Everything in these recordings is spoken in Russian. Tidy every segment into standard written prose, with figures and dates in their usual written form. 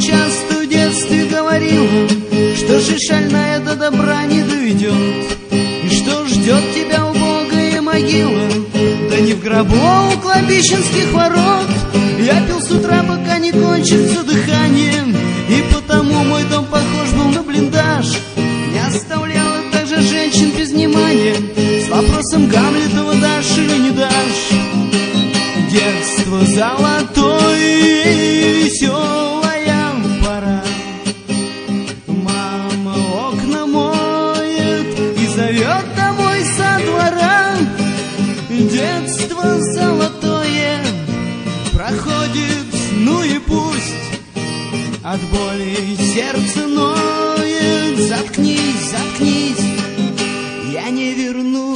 часто в детстве говорила, что жизнь шальная до добра не доведет, и что ждет тебя убогая могила, да не в гробу, а у кладбищенских ворот. Я пил с утра, пока не кончится дыхание, и потому мой дом похож был на блиндаж. Не оставляла также женщин без внимания с вопросом Гамлетова: дашь или не дашь. Детство золотое и веселая пора. Мама окна моет и зовет домой со двора. Детство золотое проходит, ну и пусть. От боли сердце ноет. Заткнись, заткнись, я не вернусь.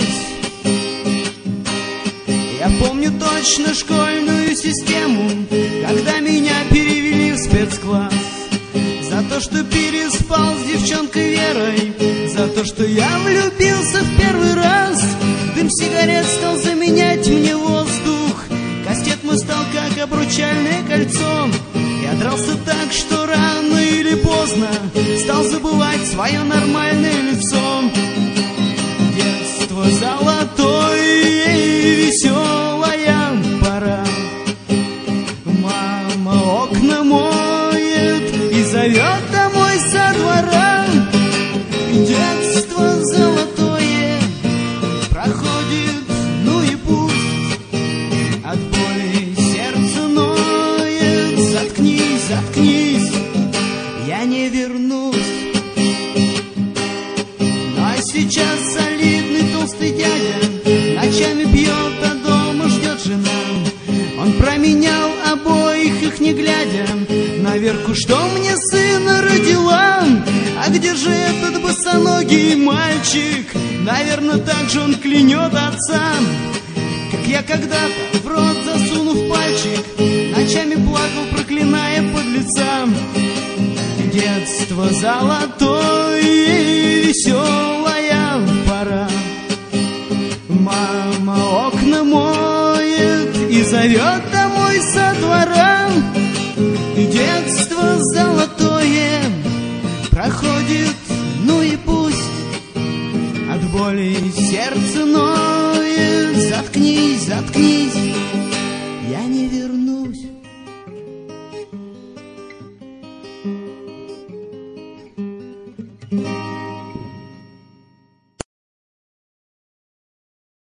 Я помню точно школьную систему, когда меня перевели в спецкласс. За то, что переспал с девчонкой Верой, за то, что я влюбился в первый раз. Дым сигарет стал заменять мне воздух, кастет мой стал как обручальное кольцо. Я дрался так, что рано или поздно стал забывать свое нормальное лицо. Детство золотое и веселая пора. Мама окна моет и зовет домой со двора. Детство золотое проходит, ну и пусть. От боли сердце ноет. Заткнись, заткнись, я не вернусь. А сейчас солидный толстый дядя ночами пьет, а дома ждет жена. Он променял обоих их не глядя на Верку, что мне сына родила. А где же этот босоногий мальчик? Наверное, так же он клянет отца, как я когда-то, в рот засунув пальчик, ночами плакал, проклиная подлеца. Детство золотое и веселая пора. Мама окна моет и зовет домой со двора. Детство золотое проходит,